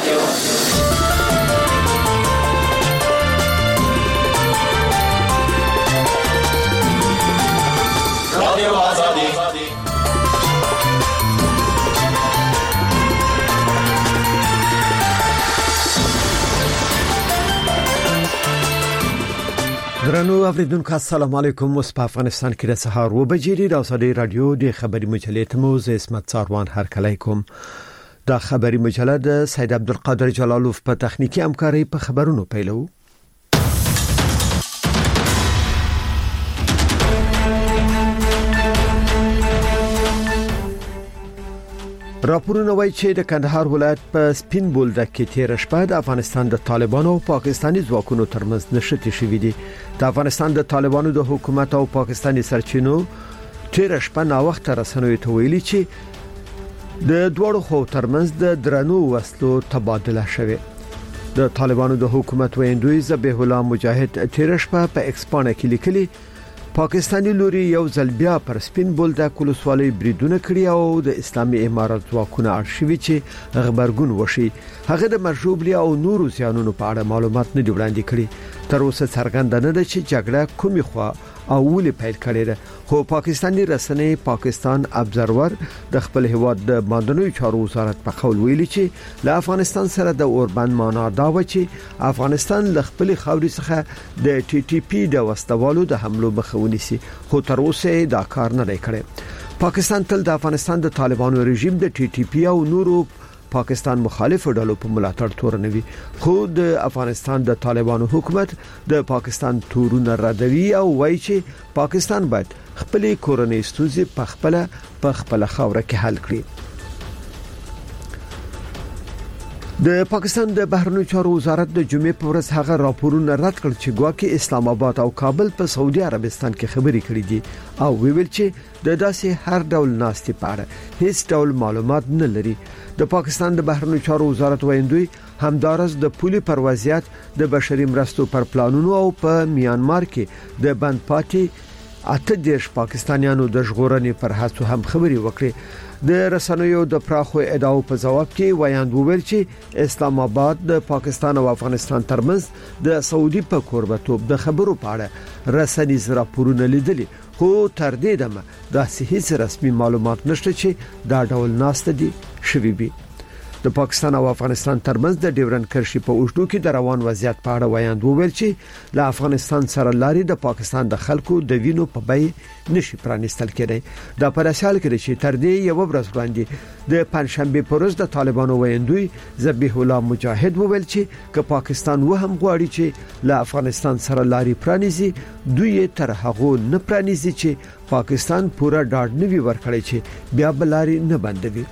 درنو اوریدونکو السلام علیکم. اوس په افغانستان کې د سهار 2 بجې د اوسادي رادیو د خبري مجلې تموز اسمت ساروان هر کله کوم. دا خبري مجله د سید عبدالقادر جلالوف په تخنیکی همکاري په خبرونو پیلو. راپورونه وایي چې د کندهار ولایت په سپین بولدک کې تیر شپه د افغانستان د طالبانو او پاکستاني ځواکونو ترمنځ نښتې شوې دي. د افغانستان د طالبانو د حکومت او پاکستاني سرچینو تیر شپه نا وخت رسنوي ته ویلي چې د دوړو خو ترمنځ د درنو وسلو تبادله شوه. د طالبانو د حکومت ویندوی ذبیح الله مجاهد تیر شپه په ایکسپانه کې لیکلي پاکستاني لوري یو ځل بیا پر سپین بولدک ولسوالۍ بریدونه کړی او د اسلامي امارات ځواکونه ارشیوي چې خبرګون وشي. هغه د مرجوبلي او نورو ځانونو په اړه معلومات نه دی وړاندې کړی. تر اوسه څرګنده نه ده چې جګړه کومې خوا او ولې پیل کړې ده. خو پاکستاني رسنۍ پاکستان ابزرور د خپل هیواد د ماندنوي چارو وزارت په قول ویلي چې له افغانستان سره د اوربند معنا دا و چې افغانستان له خپل خاوري څخه د ټي ټي پی د وسوالو د حملو مخاونيسي، خو تر اوسه دا کار نه کړی. پاکستان تل د افغانستان د طالبانو رژیم د ټي ټي پی او نورو پاکستان مخالف ډلو په ملاتړ تورنوي، خو د افغانستان د طالبانو حکومت د پاکستان تورونه ردوي او وایي چې پاکستان باید خپل کورنۍ ستونزې په خپل خاوره کې حل کړي. د پاکستان د بهرنیو چارو وزارت د جمعې په ورځ هغه راپورونه رد کړ چې ګواکې اسلام آباد او کابل په سعودي عربستان کې خبري کړې دي او ویل چې د داسې هر ډول ناستې په اړه هیڅ ډول معلومات نه لري. د پاکستان د بهرنیو چارو وزارت ویندوی همدارس د پولي پروازیات د بشري مرستو پر پلانونو او په میانمار کې د بند پاتې 18 پاکستانیانو د ژغورنې پر هڅو هم خبري وکړي. د رسنیو د پراخو ادعاو په جواب کې ویاند وویل چې اسلام آباد د پاکستان او افغانستان ترمنځ د سعودي په قربتوب د خبرو په اړه رسنیز راپورونه لیدلي، خو تر دې دمه دا هیڅ رسمي معلومات نشته چې دا ډول ناسته دي شوي وي. د پاکستان او افغانستان ترمنځ د ډیورن کرښې په اوږدو کې د روان وضعیت په اړه ویاند وویل چې له افغانستان سره لاري د پاکستان د خلکو د وینو په بای نشي پرانستل کېدی. دا پر اساس کې چې تر دې یو ورځ وړاندې د پنځشنبه پر ورځ د طالبانو ویندوی ذبیح الله مجاهد وویل چې که پاکستان وهم غواړي چې له افغانستان سره لاري پرانیزي، دوی تر هغه نه پرانیزي چې پاکستان پورا ډاډ نوي ورکړي چې بیا بلاري نه بندوي.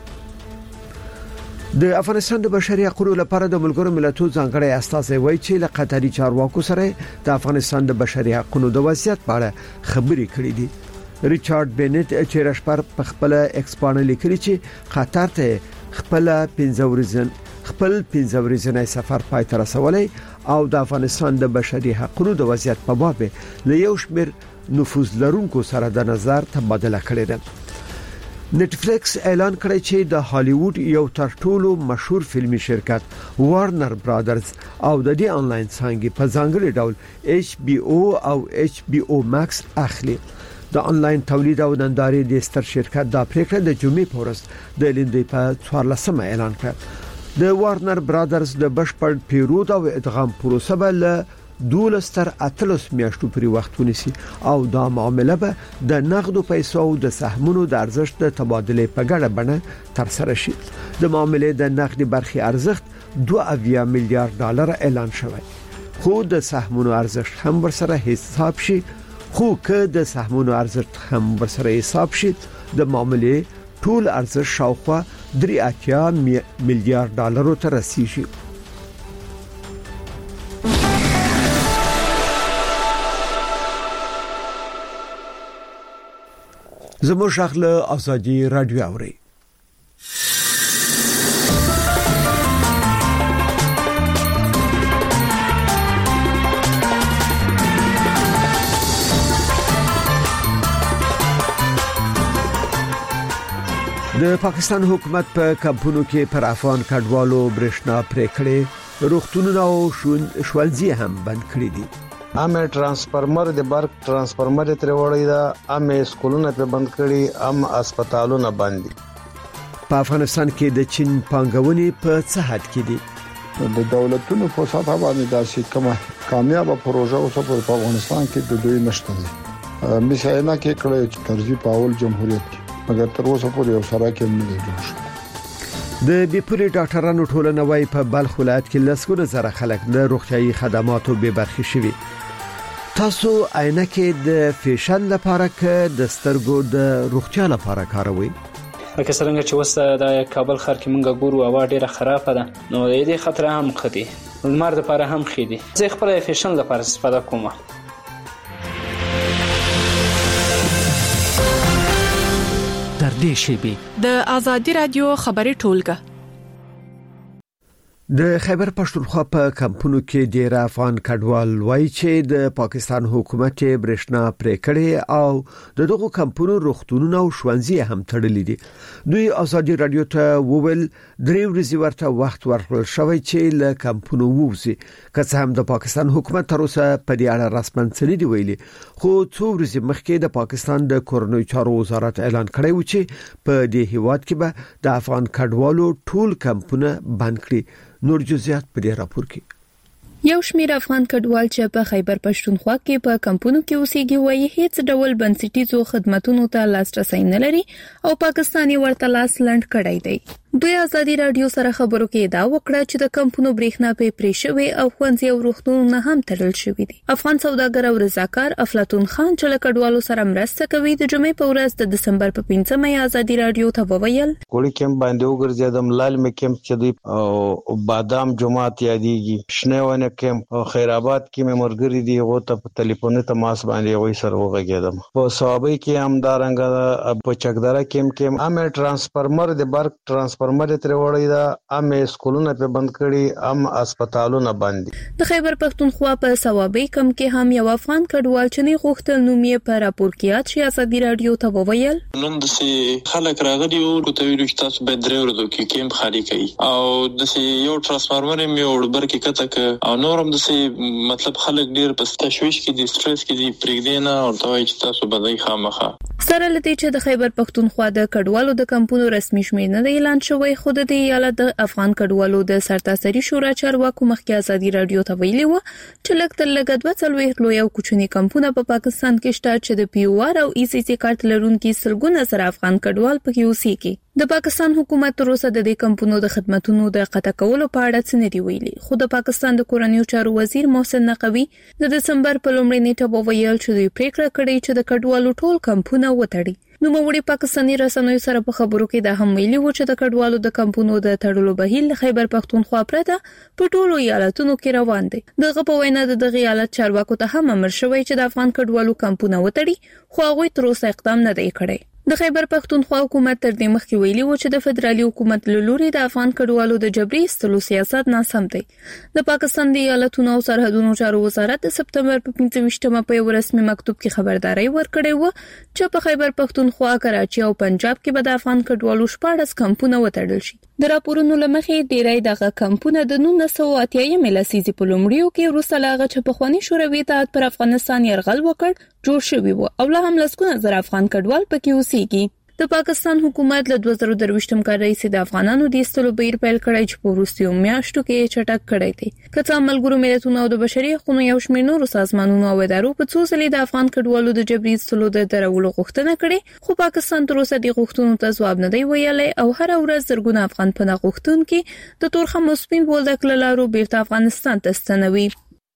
د افغانستان د بشري حقوقو لپاره د ملګرو ملتونو ځانګړی استازی وایي چې له قطري چارواکو سره د افغانستان د بشري حقوقو د وضعیت په اړه خبرې کړې دي. ریچارډ بینټ چې رشپر په خپل ایکسپانه لیکلي چې قطر ته خپل 15 ورځې سفر پای ته رسولای او د افغانستان د بشري حقوقو د وضعیت په باب له یو شمېر نفوذ لرونکو سره د نظر تبادله کړې ده. نتفلیکس اعلان کړی چې د هالیوډ یو تر ټولو مشهور فلمي شرکت وارنر برادرز او د دې انلاین څانګې په ځانګړي ډول HBO او HBO Max اخلي. د انلاین تولید او نندارې د ستر شرکت د پریکړه د جمعې په ورځ د لیندې په 14 اعلان کړ. د وارنر برادرز د بشپړ پیرود او ادغام پروسه بل 12 تر 18 میاشتو پورې وخت ونیسي او دا معامله به د نقدو پیسو او د سهمونو د ارزښت د تبادله په ګډه بڼه تر سره شي. د معاملې د نقدي برخې ارزښت 2 میلیارډ ډالر اعلان شوی، خو د سهمونو ارزښت هم ورسره حساب شي. د معاملې ټول ارزښت شاوخوا 3 میلیارډ ډالر ته رسیدي. زموږ شغله ازادي رادیو اوري. د پاکستان حکومت په کمپونو کې پر افغان کډوالو برېښنا پرې کړې، روغتونونه او ښوونځي هم بند کړي دي. امه ترانسفارمر د برق ترانسفارمر تر وړي دا امه سکولونه په بند کړي، ام هسپتالونه بند دي. په افغانستان کې د چین پانګونې په څه حد کې دي؟ د دولتونو په ساته باندې داسې کومه کامیابه پروژه اوسه په افغانستان کې د دوی نشته دي. مثلا کې کړه چې ترجیح پاول جمهوریت کې مګر تر اوسه پورې یو سره کې نه دی جوړ شوی. د بیپوري ډاکټرانو ټولنه وايي په بلخ ولایت کې لسګونه زره خلک له روغتيایي خدماتو بې برخې شوي. تاسو عینکې د فیشن لپاره کې د سترګو د روغتیا لپاره کاروئ؟ لکه څنګه چې وسه د کابل ښار کې مونږ ګورو هوا ډیره خرابه ده، نو د دې خطر هم خدي لمر لپاره هم خېدي. زه خپل فیشن لپاره استفاده کوم. تر دې شی د آزادی رادیو خبري ټولګه. د خیبر پښتونخوا په کمپونو کې ډیر افغان کډوال وایي چې د پاکستان حکومت برېښنا پرې کړې او د دغو کمپونو روغتونونه او ښوونځي هم تړلي دي. دوی آزادی رادیو ته وویل درې ورځې ورته وخت ورکړل شوی چې له کمپونو ووځي، که څه هم د پاکستان حکومت تر اوسه په دې اړه رسماً څه نه دی ویلي، خو څو ورځې مخکې د پاکستان د کورنیو چارو وزارت اعلان کړی و چې په دې هیواد کې به د افغان کډوالو ټول کمپونه بند کړي. نور جزئیات په دې راپور کې. یو شمېر افغان کډوال چې په خیبر پښتونخوا کې په کمپونو کې اوسېږي وایي هیڅ ډول بنسټیزو خدماتو ته لاسرسي نه لري او پاکستاني ورته لاس لند کړی دی. دوی آزادی رادیو سره خبرو کې دا وکړه چې د کمپونو برېښنا په پرې شوی او ښوونځي او روغتونونه هم تړل شوی دي. افغان سوداګر او رضاکار افلاطون خان چې له کډوالو سره مرسته کوي د جمعې په ورځ د دسمبر په 5مه آزادی رادیو ته وویل کوړی کېم باندې وګرځیدم، لال مې کېم چې دی او بادام جماعت یادېږي، شنهونه کېم او خیر آباد کې مې مرګري دی غو ته په ټلیفون تماس باندې وای سره وغږیدم. په صوابۍ کې هم دارنګ په چکدره کې امه ترانسفارمر د برق ترانسفارمر تر وړي دا امه سکولونه په بند کړي، ام هسپتالونه بند دي. د خیبر پښتونخوا په صوابۍ کم کې هم یو افغان کډوال چې نه غوښتل نوم یې په راپور کې چې آزادی رادیو ته وویل نن د سي خلک راغلي او ته ویلو چې تاسو به درې ورځې کې کېم خالي کړي او د سي یو ترانسفارمر مې اور برکې کته او نورم د سي مطلب خلک ډیر په تشويش کې دي، سټرس کې دي، پرېږدي نه او ته وایي چې تاسو به ځای خامخه. سره لدی چې د خیبر پښتونخوا د کډوالو د کمپونو رسمي شمېر نه اعلان شوی، خو د ایالت د افغان کډوالو د سرتاسري شورا چارواکو مخکې آزادی رادیو ته ویلي و چې لکه تر لګ 2 لوی او کوچني کمپونه په پاکستان کې شته چې د پی او آر او ای سی سی کارت لرونکي سلګونه سره افغان کډوال پکې اوسېږي. د پاکستان حکومت تر اوسه د دې کمپونو د خدماتو د قطع کولو په اړه څه نه دی ویلي، خو د پاکستان د کورنیو چارو وزیر محسن نقوی د دسمبر په لومړۍ نیټه وویل چې دوی پریکړه کړې چې د کډوالو ټول کمپونه وتړي. نو موږ پاکستاني رسنیو سره په خبرو کې دا هم ویلي و چې د کډوالو د کمپونو د تړلو بهیر خیبر پښتونخوا پرته په ټولو ایالتونو کې روان دی. دغه په وینا د دغه ایالت چارواکو ته هم امر شوی چې د افغان کډوالو کمپونه وتړي، خو هغه تر اوسه اقدام نه دی کړی. د خیبر پښتونخوا حکومت تر دې مخکې ویلي و چې د فدرالي حکومت له لوري د افغان کډوالو د جبري ایستلو سیاست ناسم دی. د پاکستان د ایالتونو او سرحدونو چارو وزارت د سپتمبر په 25مه په یو رسمي مکتوب کې خبرداري ورکړې و چې په خیبر پښتونخوا، کراچي او پنجاب کې به د افغان کډوالو 14 کمپونه وتړل شي. د راپورونو لمخې ډیری دغه کمپونه د 1980 لسیزې په لومړیو کې وروسته لاغه چې په خواني شوروي اتحاد پر افغانستان يرغل وکړ جوړ شوی و او له هم لسګونه زره افغان کډوال پکې اوسېږي. د پاکستان حکومت له 2023م کال راهیسې د افغانانو د ایستلو بهیر پیل کړی چې په وروستیو میاشتو کې چټک کړی دی. که څه ملګرو ملتونو او د بشري حقوقو یو شمېر نورو سازمانونو او ادارو په څو ځلې د افغان کډوالو د جبري ایستلو د درولو غوښتنه کړې، خو پاکستان تر اوسه د غوښتنو ته ځواب نه دی ویلی او هر ورځ زرګونه افغان پناه غوښتونکي د تورخم او سپین بولدک له لارو بیرته افغانستان ته ستنوي.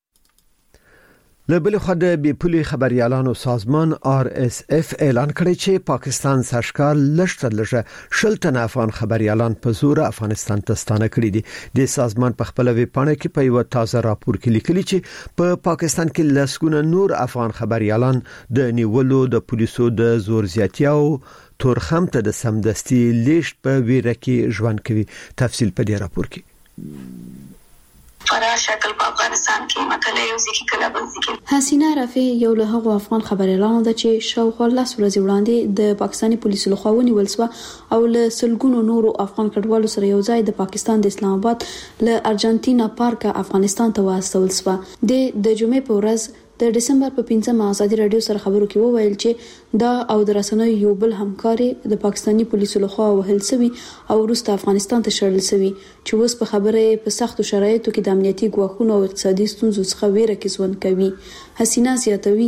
له بل خوا د بیپولي خبريالانو سازمان RSF اعلان کړی چې پاکستان سرشکار لږ شلتن افغان خبريالان په زور افغانستان ته ستانه کړی دي. د سازمان په خپل ویب پاڼه کې په یو تازه راپور کې لیکلي چې په پاکستان کې لسګونه نور افغان خبريالان د نیولو د پولیسو د زور زیاتیاو تورخم ته د سمدستي لیشت په ویره کې ژوند کوي. تفصیل په دې راپور کې. فرار شکل په افغانستان کې مکله یو ځکه کله بل ځکه. حسینه رفیع یو له هغو افغان خبريالانو ده چې شاوخوا 10 ورځې وړاندې د پاکستاني پولیسو لخوا ونیول شو او له سلګونو نورو افغان کډوالو سره یو ځای د پاکستان د اسلام آباد له ارجنټینا پارکه افغانستان ته واستول شو. د جمعې په ورځ د دسمبر په 15 ازادي رادیو سره خبرو کې وویل چې دا او د رسنیو یو بل همکاري د پاکستاني پولیسو لخوا وهل شوی او وروسته افغانستان ته شړل شوی چې اوس په خبره په سختو شرایطو کې د امنیتي ګواښونو او اقتصادي ستونزو څخه ویره کې ژوند کوي. حسینه زیاتوي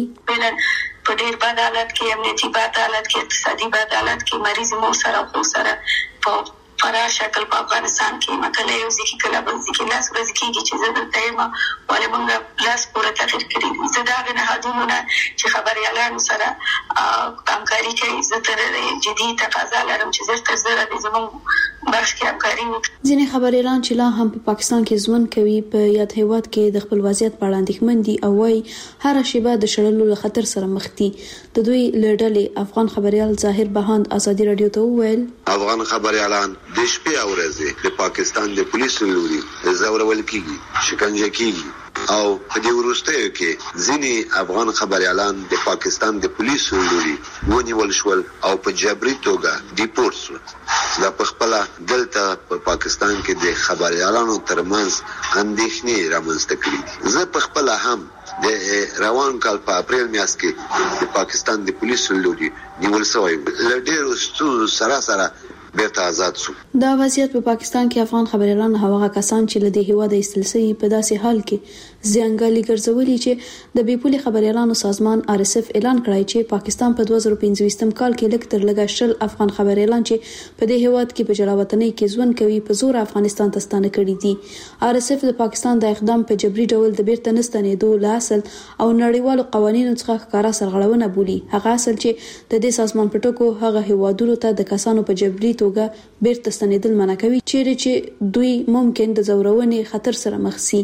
په ډېر بد حالت کې امنیتي بد حالت کې اقتصادي بد حالت کې مریض مو سره خو سره په فرار شکل په افغانستان کې مکله یو ځکه کله بل ځکه لاس ورځ کېږي چې زه دلته یم ولې موږ لاس پورې تغیر کړی دي. زه دا غنه حدونه چې خبريالانو سره همکاري کوي زه تر جدي تقاضا لرم چې زه تر زره د زموږ برخه کې همکاري وکړم. ځینې خبريالان چې لا هم په پاکستان کې ژوند کوي په یاد هیواد کې د خپل وضعیت په اړه اندېښمن دي او وايي هر شیبه د شړلو له خطر سره مخ دي. د دوی لړډلې افغان خبريال ظاهر بهاند ازادي رادیو ته وویل افغان خبريالان د شپې او ورځې د پاکستان د پولیسو لوري زورول کیږي شکنجه کیږي او په دې وروستیو کې ځینې افغان خبريالان د پاکستان د پولیسو لوري ونیول شول او په جبري توګه ډیپورت شول. دا په خپل دلته په پاکستان کې د خبريالانو ترمنځ اندېښنې رامنځته کړې دي. زه په خپل هم د روان کال په اپریل میاشت کې د پاکستان د پولیسو لوري نیول شوی لډیرو ستونزو سره بیرته آزاد شو. دا وضعیت په پاکستان کې افغان خبريالان هغه کسان چې له دې هیواده ایستلسي په داسې حال کې ځانګړي ګرځولي چې د بیپولي خبريالانو سازمان RSF اعلان کړی چې پاکستان په 2015 کال کې لږ تر لږه شل افغان خبريالان چې په دې هیواد کې په جلاوطنۍ کې ژوند کوي په زور افغانستان ته ستانه کړي دي. RSF د پاکستان د اقدام په جبري ډول د بیرته نستنېدو له اصل او نړیوالو قوانینو څخه ښکارا سرغړونه بولي. هغه اصل چې د دې سازمان په ټکو هغه هیوادونو ته د کسانو په جبري توګه بیرته ستنېدل منع کوي چې دوی ممکن د زورونې خطر سره مخ شي.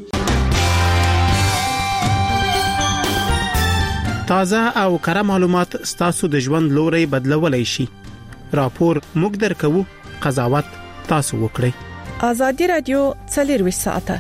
تازه او کره معلومات ستاسو د ژوند لوري بدلولای شي. راپور موږ درکو، قضاوت تاسو وکړئ. ازادي رادیو 24 ساعته.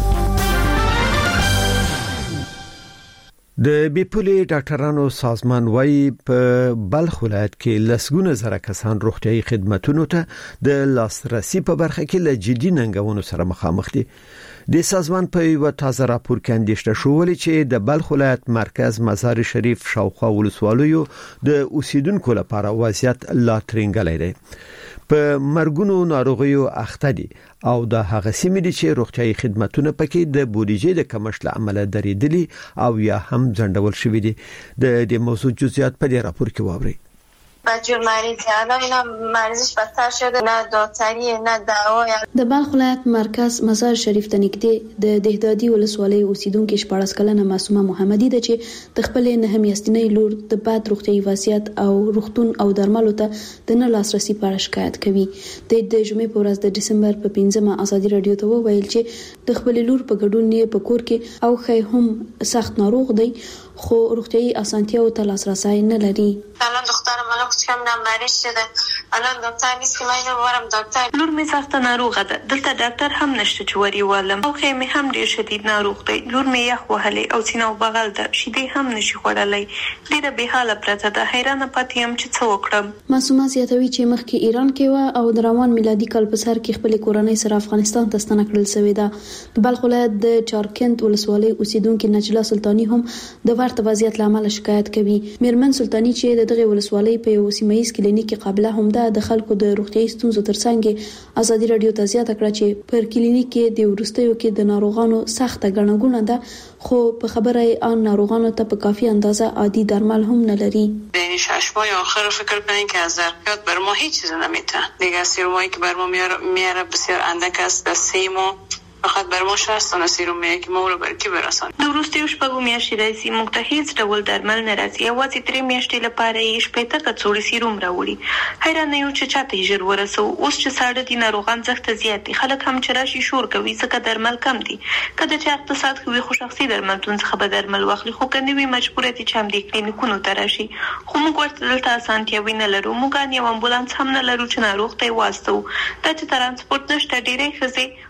د بیپولي ډاکټرانو سازمان وايي په بلخ ولایت کې لسګونه زره کسان روغتيایي خدماتو ته د لاسرسي په برخه کې له جدي ننګونو سره مخامخ دي. د سازمان په یو تازه راپور کې اندېښنه شوې چې د بلخ ولایت مرکز مزار شریف شاوخوا ولسوالیو د اوسیدونکو لپاره وضعیت لا ترنګلې دی. په مرګونو ناروغیو اخته دي او د هغه سیمې دي چې روغتيایي خدماتونه پکې د بودیجې د کمښت عمله درېدلي او یا هم ځنډول شوې دي. د دې موضوع جزئیات په دې راپور کې واورئ. بچور مریض الان اینا مریضش بدتر شده نه دکتری نه دوا. د بلخ ولایت مرکز مزار شریف ته نږدې د دهدادي ولسوالۍ اوسیدونکو 14 کلنه معصومه محمدي ده چې د خپل نه میاشتنۍ لور د بد روغتيایي وضعیت او روغتون او درملو ته د نه لاسرسي په اړه شکایت کوي. د جمعې په ورځ د دسمبر په 15 ازادي رادیو ته وویل چې د خپل لور په ګډون یې په کور کې او خې هم سخت ناروغ دی خو روغتيایي اسانتیاو ته لاسرسي نه لري. الان دخترم الان کوچکم نه مریض شده الان دکتر نیست که من برم دکتر. لور می سخت ناروغه ده دلته ډاکټر هم نشته چې وری والم او خې می هم ډیر شدید ناروغ دی. لور می یخ وهلې او سینه بغل ده شیدې هم نشي خوړلای. ډیره به حاله پرته ده حیرانه پاتې يم چې څه وکړم. معصومه زیاتوي چې مخکې ایران کې و او د روان میلادي کال په سر کې خپل کورنۍ سره افغانستان ته ستنه کړل شوې ده. د بلخ ولایت د چارکند ولسوالۍ اوسیدونکو نجلا سلطانی هم د ورته وضعیت لامل شکایت کوي. میرمن سلطانی چې دغه ولسوالۍ په یو سیمایي کلینیک کې قابله هم ده د خلکو د روغتيایي ستونزو ترڅنګ ازادي رادیو ته زیاته کړه چې پر کلینیک کې د ورستیو کې د ناروغانو سخته ګڼګونه ده خو په خبره آن ناروغانو ته په کافی اندازه عادي درمل هم نه لري. بین 6 ماه آخر فکر کنین که از ظرفیت بر ما هیچ چیز نمیته. دیگه 3 ماهی که بر ما میاره بسیار اندک است. در 3 ماه فقط بر ما 60 سیروم میاد که ما رو بر کی برسان. د وروستیو شپږو میاشتې راځي موږ ته هیڅ ډول درمل نه راځي. یوازې 3 میاشتې لپاره یې شپږ کڅوړې سیروم راوړي. حیران یو چې چاته یې ژر ورسو. اوس چې ساړه دي ناروغان زخته زیات دي. خلک هم چې راشي شور کوي ځکه درمل کم دي. کله چې اقتصاد کوي خو شخصي درملتون څخه به درمل واخلي خو کني وي مجبور دي چې هم د کلینیکونو ته راشي. خو موږ ورته دلته اسانتیاوي نه لرو. موږ یو امبولانس هم نه لرو چې ناروغ ته واستو. دا چې ترانسپورت نشته ډیرې ښځې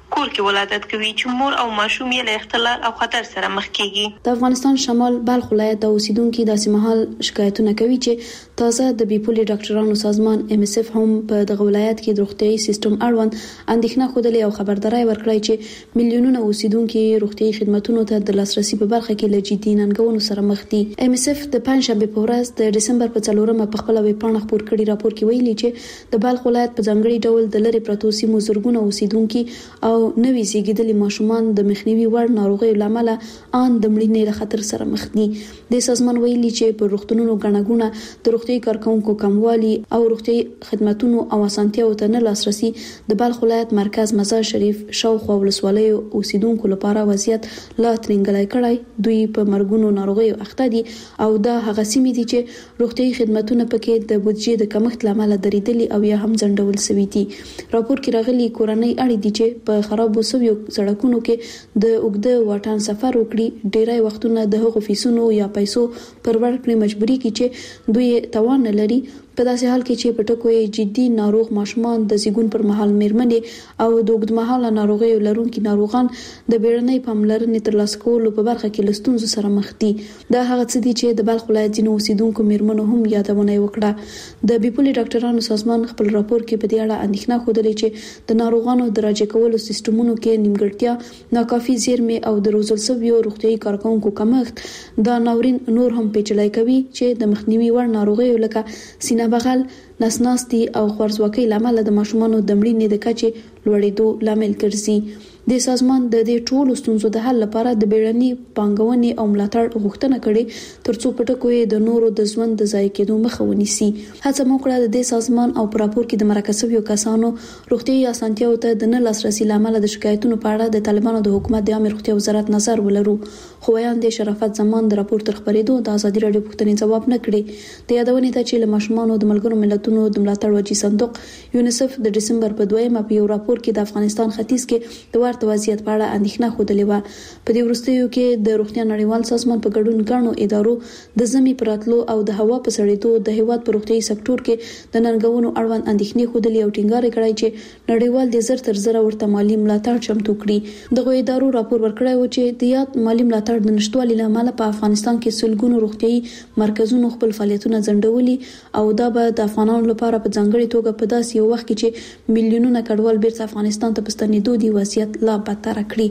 کور کې ولادت کوي چې مور او ماشوم یې له اختلال او خطر سره مخ کیږي. د افغانستان شمال بلخ ولایت د اوسیدونکو داسې مهال شکایتونه کوي چې تازه د بیپولي ډاکټرانو سازمان MSF هم په دغه ولایت کې د روغتيایي سیستم اړوند اندېښنه خوده او خبرداري ورکړی چې میلیونونه اوسیدونکو روغتيایي خدماتو ته د لاسرسي په برخه کې له جدي ننګونو سره مخ دي. MSF د پنځشنبه په ورځ د دسمبر په 4مه په خپل ویب پاڼه خپور کړي راپور کې ویلي چې د بلخ ولایت په ځانګړي ډول د لری پروتو سیمو زرګونه اوسیدونکو او نوي زیږیدلي ماشومان د مخنیوي وړ ناروغیو لامل ان د مړینې له خطر سره مخ دي. د سازمان ویلي چې په روغتونونو غنغونه د روغتي کارکونکو کموالي او روغتي خدماتو او اسانتیاو ته نه لاسرسي د بلخ ولایت مرکز مزار شریف شاوخوا ولسوالۍ اوسیدونکو لپاره وضعیت لا ترنګلای کړای. دوی په مرګونو ناروغیو اخته دي او دا هغه سیمې دي چې روغتي خدماتونه پکې د بودیجې د کمښت لامل درېدلي او یا هم ځنډول شوي دي. راپور کې راغلي کورنۍ اړې دي چې په خرابو سویو سړکونو کې د اوږده واټن سفر وکړي، ډیری وختونه د هغو فیسونو یا پیسو پر ورکړې مجبوري کې چې دوی توان نه لري. په داسې حال کې چې په ټکو جدي ناروغ ماشومان د زیږون پر مهال میرمنې او د اوږدمهاله ناروغیو لرونکي ناروغان د بیړنۍ پاملرنې ترلاسه کولو په برخه کې له ستونزو سره مخ دي. دا هغه څه دي چې د بلخ ولایت ځینو اوسیدونکو میرمنو هم یادونه وکړه. د بیپولي ډاکټرانو سازمان خپل راپور کې په دې اړه اندېښنه خوده چې د ناروغانو د راجع کولو سیستمونو کې نیمګړتیا، ناکافي زیرمې او د روزل شویو روغتيایي کارکونکو کمښت دا ناورین نور هم پیچلای کوي چې د مخنیوي وړ ناروغیو لکه سینه بغل، نسناستي او خوارځواکۍ لامل د ماشومانو د مړینې د کچې لوړېدو لامل ګرځي. د سازمان د دې ټولو ستونزو د حل لپاره د بیړني پانګونې او ملاتړ غوښتنه کړې ترڅو پټکو د نورو د ژوند د ضایع کېدو مخه ونیسي. هڅه وکړه د سازمان او پر راپور کې د مرکزي کسانو روغتيایي اسانتیاو ته د نه لاسرسي لامل د شکایتونو په اړه د طالبانو د حکومت د عامه روغتیا وزارت نظر ولرو. خو ویاند شرافت زمان د راپور تر خبرېدو د ازادي راډیو پوښتنې ځواب نه کړي. د یادونې ته چې له ماشومانو د ملګرو ملتونو د ملاتړ وجې صندوق یونیسف د دسمبر په 2مه په یو راپور کې د افغانستان ختیځ کې د ورته وضعیت په اړه اندېښنه خوده و. په دې وروستیو کې د روغتیا نړیوال سازمان په ګډون غاڼو ادارو د زمي پراتلو او د هوا په سړېدو د هیواد په روغتيایي سکتور کې د ننګونو اړوند اندېښنې خوده او ټینګار کړای چې نړیوال د زر تر زر ورته مالی ملاتړ چمتو کړي. دغه ادارو راپور ورکړی و چې د یاد مالی ملاتړ د نشټوالي لامل په افغانستان کې سلګونو روغتيایي مرکزونو خپل فعالیتونه ځنډولي او دا به د افغانانو لپاره په ځانګړي توګه په داسې یو وخت کې چې میلیونونه کډوال بیرته افغانستان ته پستنېدو دي وضعیت لا بدتر کړي.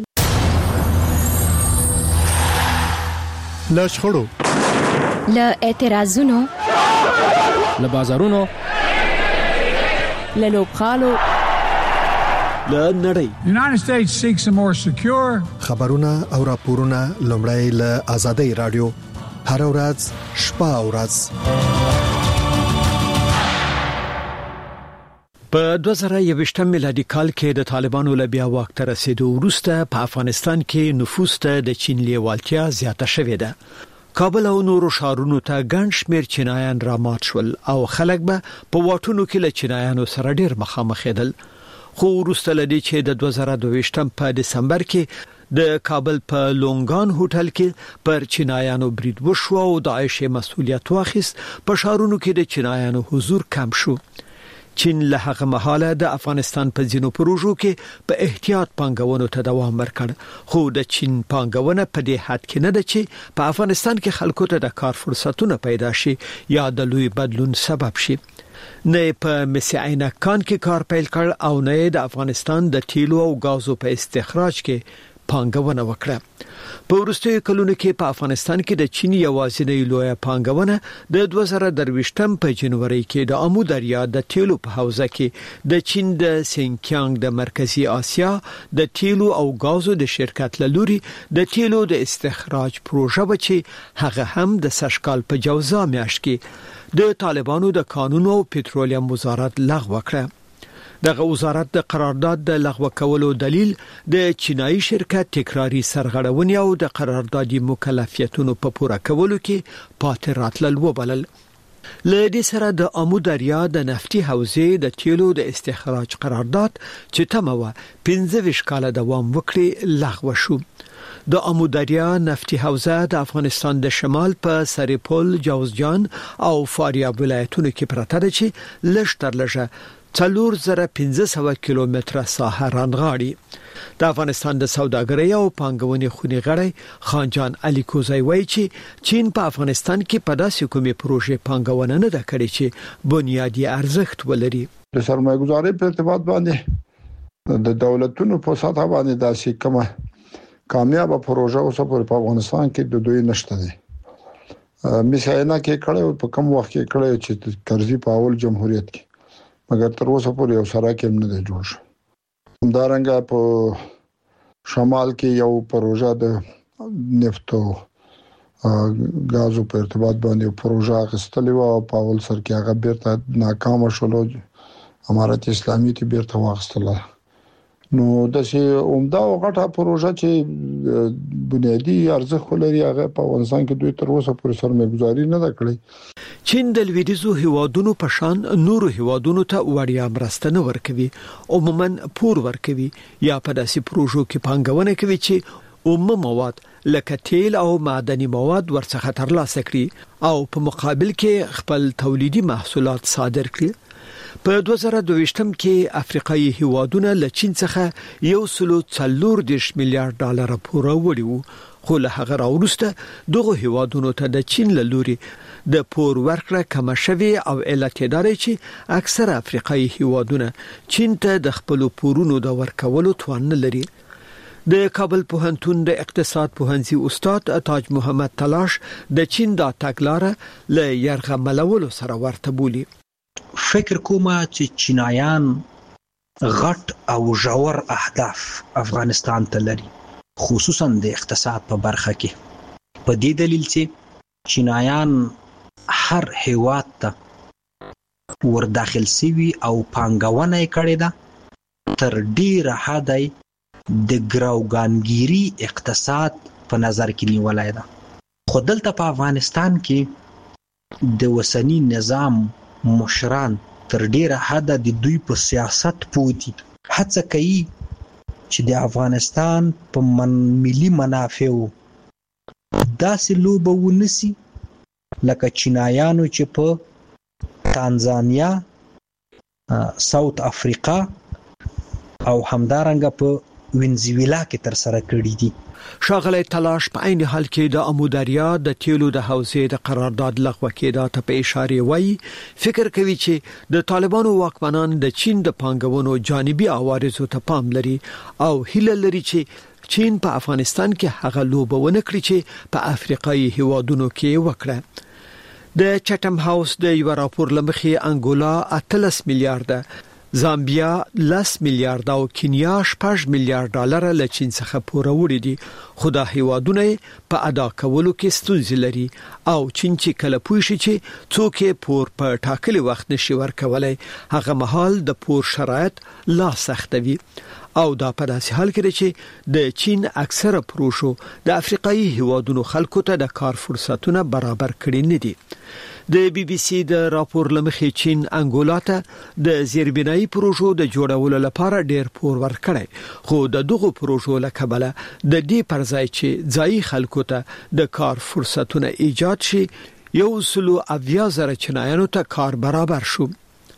له شخړو، له اعتراضونو، له بازارونو، له لوبغالو، له نړۍ United States seeks a more secure خبرونه او راپورونه لومړی له آزادۍ رادیو هر ورځ شپه او ورځ. په 2021 میلادي کال کې د طالبانو له بیا واک ته رسیدو وروسته په افغانستان کې نفوذ ته د چین لیوالتیا زیاته شوې ده. کابل او نورو ښارونو ته ګڼ شمېر چینایان رامات شول او خلک به په واټونو کې له چینایانو سره ډېر مخامخېدل. خو وروسته لدی چې د 2022 په دسمبر کې د کابل په لونګان هوټل کې پر چینایانو برید وشو او داعش مسؤلیت واخیست. په ښارونو کې د چینایانو حضور کم شو. چین له هغه مهاله د افغانستان په ځینو پروژو کې په احتیاط پانګونو ته دوام ورکړ. خو د چین پانګونه په دې حد کې نه ده چې په افغانستان کې خلکو ته د کار فرصتونه پیدا شي یا د لوی بدلون سبب شي. نه په مسی عینکان کې کار پیل کړ او نه د افغانستان د تیلو او غازو په استخراج کې پانګونه وکړه. په وروستیو کلونو کې په افغانستان کې د چین یوازینی لوی پانګونه د 2023 په جنوري کې د امو دریا د تیلو په حوزه کې د چین د سینکیانګ د مرکزی آسیا د تیلو او غازو د شرکت لوري د تیلو د استخراج پروژه بچي هغه هم د سشکال په جوزا میاشت کې د طالبانو د قانون او پټرولیم وزارت لغوه کړه. دغه وزارت د قرارداد د لغوه کولو دلیل د چینایي شرکت تکراری سرغړونې او د قراردادي مکلفیتونو په پوره کولو کې پاتې راتلل وبلل. لدې سره د امو دریا د نفتي حوزې د تیلو د استخراج قرارداد چې تموه 15 کاله دوام وکړي لغوه شو. د امو دریا نفتي حوزه د افغانستان د شمال په سریپول، جوزجان او فاریاب ولایتونو کې پرته ده چې لږ تر لږه 4500 کیلومتره ساحه رانغاړي. د افغانستان د سوداګرۍ او پانګونې خونی غړی خانجان علي کوزای وایي چې چین په افغانستان کې په داسې کومې پروژې پانګونه نه ده کړې چې بنیادی ارزښت ولري. د سرمایه‌ګذارۍ په ارتباط باندې د دولتونو په سطح باندې داسې کومه کامیابه پروژه اوسه په افغانستان کې د دوی نشته دي. مثلا کې کړه په کوم وخت کې کړه چې کرزي په اول جمهوریت کې مګر تر اوسه پورې یو سره کې نه دی جوړ شو. همدارنګه په شمال کې یو پروژه د نفت او غازو په ارتباط باندې پروژه غستلې و او په اول سر کې هغه بیرته ناکام شول. امارت اسلامي ته بیرته واغستله. نو داسې عمده او غټه پروژه چې بنیادی ارزښت لري هغه په افغانستان کې دوی تر اوسه پورې سرمایه‌ګذاري نه کړې. چین د لویدیځو هیوادونو په شان نورو هیوادونو ته وړیا مرسته نه ورکوي، عموما پور ورکوي یا په داسې پروژو کې پانګونه کوي چې عمومي مواد لکه تیل او معدني مواد ورڅخه ترلاسه کړي او په مقابل کې خپل تولیدي محصولات صادر کړي. په 2022 کې افریقایي هیوادونه له چین څخه 1.4 میلیارډ ډالر پور وړي وو، خو له هغه راوروسته دغه هیوادونو ته د چین له لوري د پور ورکړه کم شوی او علت دار چې اکثر افریقایي هیوادونه چین ته د خپل پورونو د ورکولو توان نه لري. د کابل پوهنتون د اقتصاد پوهنځي استاد تاج محمد تلاش د چین د تګلارې له يرغملولو سره ورته بولی. فکر کوم چې چینایان غټ او ژور اهداف افغانستان ته لري، خصوصا د اقتصاد په برخه کې، په دې دلیل چې چینایان هر هیواد ته ور داخل سوي او پانګونه کړې ده تر ډیره حد د ګراوګانګيري اقتصاد په نظر کې نیولای ده. خو دلته په افغانستان کې د وسنی نظام مشران تر ډیره حد د دوی په سیاست پوتي هڅه کوي چې د افغانستان په ملي منافعو داسې لوبه ونسي لکه چینایانو چې په تانزانیا، ساوث افریقا او همدارنګه په وینزویلا کې تر سره کړی دي. شاغلی تلاش په عین حال کې د اموداریا د تیلو د حوزې د قرارداد لغوه کېدا ته په اشاره وایي فکر کوي چې د طالبانو واکمنان د چین د پانګونو جانبي عوارضو ته پام لري او هیله لري چې چین په افغانستان کې هغه لوبه ونه کړي چې په افریقایي هیوادونو کې وکړه. د چټم هاوس د یو راپور لمخې انګولا 13 میلیارډ، زامبیا 10 میلیارډ او کینیا 6 میلیارډ ډالر له چین څخه پور وړي دي، خو دا هیوادونه په ادا کولو کې ستونزې لري او چین چې کله پوه شي چې څوک پور په ټاکلي وخت نشي ورکولای هغه مهال د پور شرایط لا سختوي او دا په داسې حال کې چې د چین اکثره پروژو د افریقایي هیوادونو خلکو ته د کار فرصتونه برابر کړي نه دي. د بي بي سي د راپور لمخې چین انګولا ته د زیربنایي پروژو د جوړولو لپاره ډېر پور ورکړي، خو د دغه پروژو لکبله د دې پرځای چې ځایي خلکو ته د کار فرصتونه ایجاد شي 1.7 چینایانو ته کار برابر شو.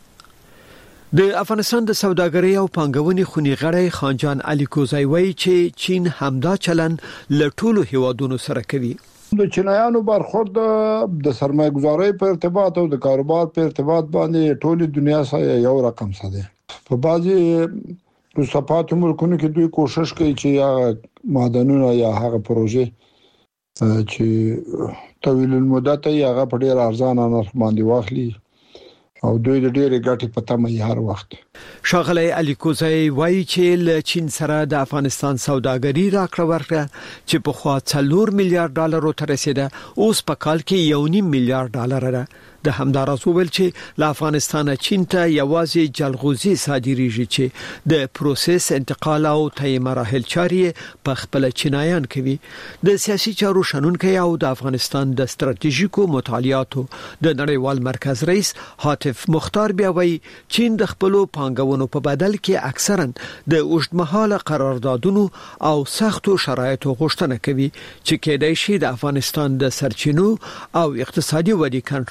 د افغانستان د سوداګرۍ او پانګونې خونی غړی خانجان علي کوزای وایي چې چین همدا چلن له ټولو هیوادونو سره کوي. د چینایانو برخورد د سرمایه‌ګذارۍ په ارتباط او د کاروبار په ارتباط باندې ټولې دنیا سره یو رقم سره په بعضي رسوباتو ملکونو کې دوی کوشش کوي چې یا معدنونه یا هغه پروژې چې طویل المدت یا هغه په ډیر ارزانه نرخ باندې واخلي او دوی د ډېرې ګټې په تمه هر وخت. شاغلی علي کوزای وایي چې له چین سره د افغانستان سوداګري راکړه ورکړه چې په خوا 4 میلیارډ ډالر ته رسیده، اوس په کال کې 1.5 میلیارډ ډالر ده. د همدارسو ویل چې له افغانستان چین ته یوازې جلغوزي صادریږي چې د پروسس انتقال او طی مراحل چاري په خپل چینایان کوي. د سیاسي چارو شنونکي او د افغانستان د ستراتیژیکو مطالعاتو د نړیوال مرکز رئیس حاتف مختار بیا وایي چین د خپل پانګونو په بدل کې اکثرا د اوږدمهاله قراردادونو او سختو شرایطو غوښتنه کوي چې کېدای شي د افغانستان د سرچینو او اقتصادي ودې کنټرول د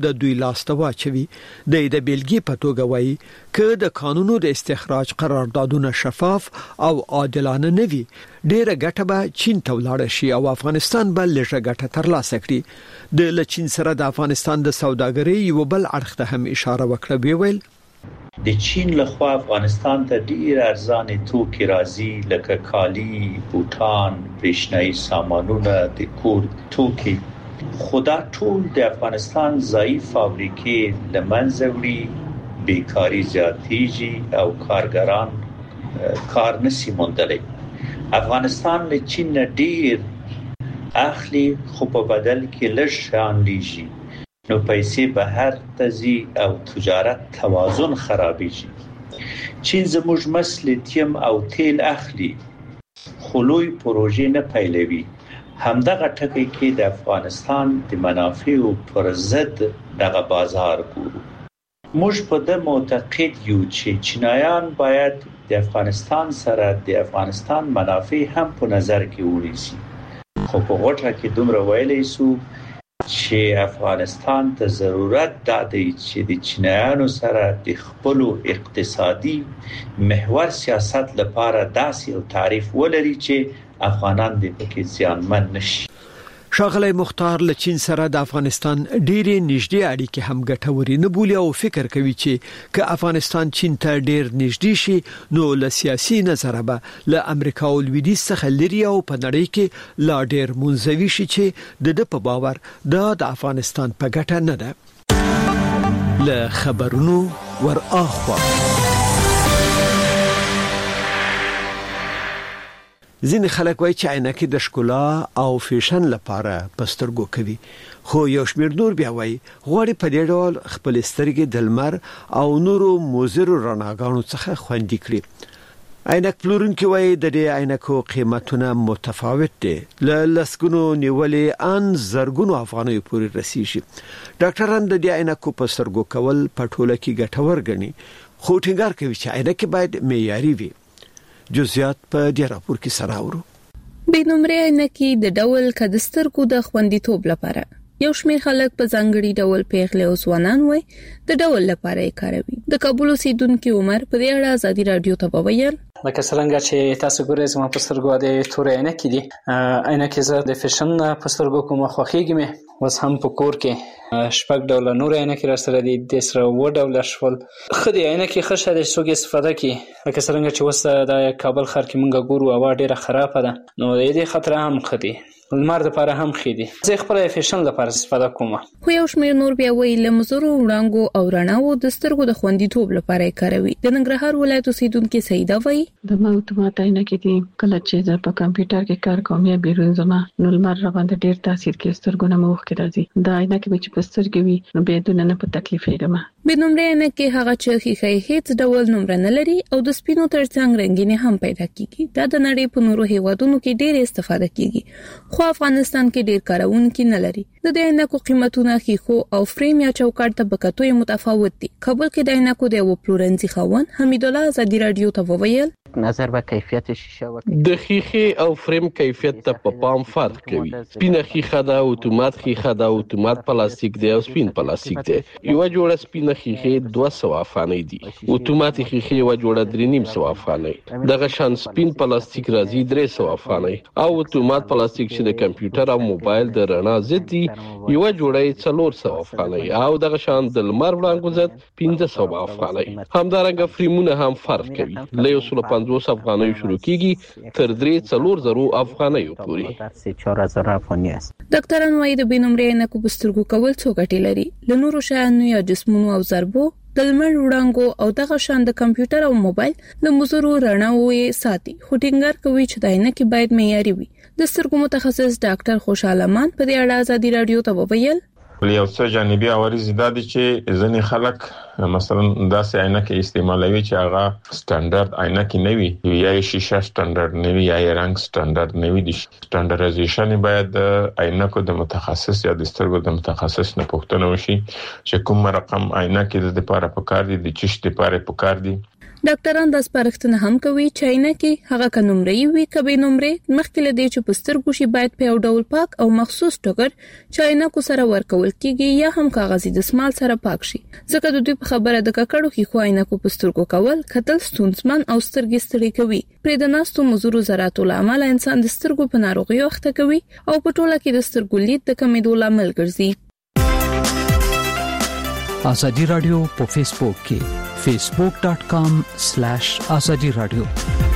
د دوی لاسته واچوي. د بیلګې په توګه وایي چې د قانونو د استخراج قراردادونه شفاف او عادلانه نه وي ډیره ګټه به چین ته ولاړ شي او افغانستان به لږه ګټه ترلاسه کړي. د چین سره د افغانستان د سوداګرۍ یو بل اړخ ته هم اشاره وکړه. ویل د چین لخوا افغانستان ته ډیر ارزانه توکي راځي لکه کالی، بوتان، برېښنایي سامانونه، د کور توکي. خدا ټول د افغانستان ضعیف فابریکې لمنځه وړي، بیکاری زیاتېږي او کارګران کار نشي موندلی. افغانستان له چین نه ډیر اخلي خو په بدل کې لږ شان لیږي، نو پیسې بهر ته ځي او تجارت توازن خرابېږي. چین زموږ مس لیتیم او تیل اخلي خو لوی پروژې نه پیلوي. همدغه ټکی کې د افغانستان د منافعو پر ضد دغه بازار ګورو. موږ په دې معتقد یو چې چینایان باید د افغانستان سره د افغانستان منافع هم په نظر کې ونیسي. خو په غوټه کې دومره ویلی سو چې افغانستان ته ضرورت دی چې د چینایانو سره د خپل اقتصادي محور سیاست لپاره داسې یو تعریف ولري چې افغانان د پکې زیانمن نشي. ښاغلی مختار له چین سره د افغانستان ډېرې نږدې اړیکې هم ګټورې نه بولي او فکر کوي چې که افغانستان چین ته ډېر نږدې شي نو له سیاسي نظره به له امریکا او لویدیځ څخه لري او په نړۍ کې لا ډېر منزوي شي چې د په باور د افغانستان په ګټه نه ده. له خبرونو ور اخوا ځینې خلک وایي چې عینکې د ښکلا او فیشن لپاره پسترګو کوي، خو یو شمېر نور بیا وایي غواړي په دې ډول خپل سترګې د لمر او نورو مضرو رڼاګانو څخه خوندي کړي. عینک پلورونکي وایي د دې عینکو قیمتونه متفاوت دي، له لسګونو نیولې ان زرګونو افغانیو پورې رسیږي. ډاکټران د دې عینکو پسترګو کول په ټوله کې ګټور ګڼي، خو ټینګار کوي چې عینکې باید معیاري وي. جزئیات په دې راپور کې سره اورو. بینومره عینکې د ډول کدسترګو د خوندیتوب لپاره یو شمېر خلک په ځانګړي ډول پیغلې او ځوانان وای د ډول لپاره یې کاروي. د کابل اوسیدونکو عمر په دې اړه ازادي رادیو ته وویل لکه څنګه چې تاسو ګورئ زما په سترګو د تورې عینکې دي. عینکې زه د فیشن په سترګو کوم خوښیږي مې اوس هم په کور کې شپږ ډوله نور عینکې را سره دي، د سره و ډوله شول خدي عینکې خشه د څوک استفاده کوي. لکه څنګه چې اوس د کابل ښار کې مونږ ګورو هوا ډیره خرابه ده، نو د دې خطر هم خدي لمر لپاره هم خېدي. زه خپل فیشن لپاره استفاده کوم. خو یو شمېر نور بیا وایي له مزرو وړانګو او رڼاو د سترګو د خوندیتوب لپاره یې کاروي. د ننګرهار ولایت اوسیدونکو سیده وایي د ما اتومات عینکې دي، کله چې زه په کمپیوټر کې کار کوم یا بیرون زما نو لمر را باندې ډیر تاثیر کوي، سترګونه مې وښکې راځي. دا عینکې چې په سترګې وي نو به دونه نه په تکلیف یې بنومره عینکې هغه چې خېخې هیڅ ډول نمبر نه لري او د سپینو ترڅنګ رنگینه هم پیدا کیږي. دا د نړۍ په نورو هیوادونو کې ډېر استفاده کیږي، خو افغانستان کې ډېر کارونکي نه لري. د دې عینکو قیمتونه خېخو او فریم یا چوکاټ ته بکتوي متفاوت دي. کابل کې د عینکو د یو پلورنځي خاوند حمید الله ازادي رادیو ته وویل نظر به کیفیت شیشه وکړي. د خېخې او فریم کیفیت ته په پام فرق کوي. سپینه خېخه ده، اتومات خېخه ده، اتومات پلاستیک دی او سپین پلاستیک دی. یو جوړه سپینه خېخه 200 افغانۍ دي، اتومات خېخه یو جوړه 350 افغانۍ. دغه شان سپین پلاستیک راځي 300 افغانۍ او اتومات پلاستیک چې د کمپیوټر او موبایل د رڼا ضد دي یو جوړه 400 افغانۍ او دغه شان د لمر وړانګو ضد 1500 افغانۍ. همدارنګه فریمونه هم فرق کوي، له 150 افغانۍ شروع کیږي تر 3-4 افغانۍ پورې. 4000 افغانۍ است. ډاکټران وايي د بینومره عینکو پسترګو کول څو ګټې لري. له نورو شیانو یا جسمونو او ضربو د لمر وړانګو او دغه شان د کمپیوټر او موبایل د مزرو رڼاوې ساتي، خو ټینګار کوي چې د عینکې باید معیاري وي. د سترګو متخصص ډاکټر خوشحال امان په دې اړه ازادي رادیو ته وویل یو څه جانبي عوارض دا دي چې ځینې خلک مثلا داسې عینکې استعمالوي چې هغه سټانډرډ عینکې نه وي، یا شیشه سټانډرډ نه وي یا رنګ سټانډرډ نه وي. د سټانډرډایزیشن باید د عینکو د متخصص یا د سترګو د متخصص نه پوښتنه وشي چې کوم رقم عینکې د لپاره پکار دي، د چش لپاره پکار دي. ډاکټران د سپارښتنه هم کوي چې عینکې هغه کنومري وي کبي نمرې مخکې له دې چې پسترګو شي باید په یو ډول پاک او مخصوص ټوکر چې عینکو سره ورکول کیږي یا هم کاغذي دستمال سره پاک شي ځکه د دوی په خبره د ککړو کې خو عینکو پسترګو کول کتل ستونزمن او سترګې ستړي کوي پرې د ناستو مزورو ذراتو لامل انسان د سترګو په ناروغي اخته کوي او په ټوله کې د سترګو لید د کمیدو لامل ګرځي ازادي رادیو په فیسبوک کې facebook.com/azadi radio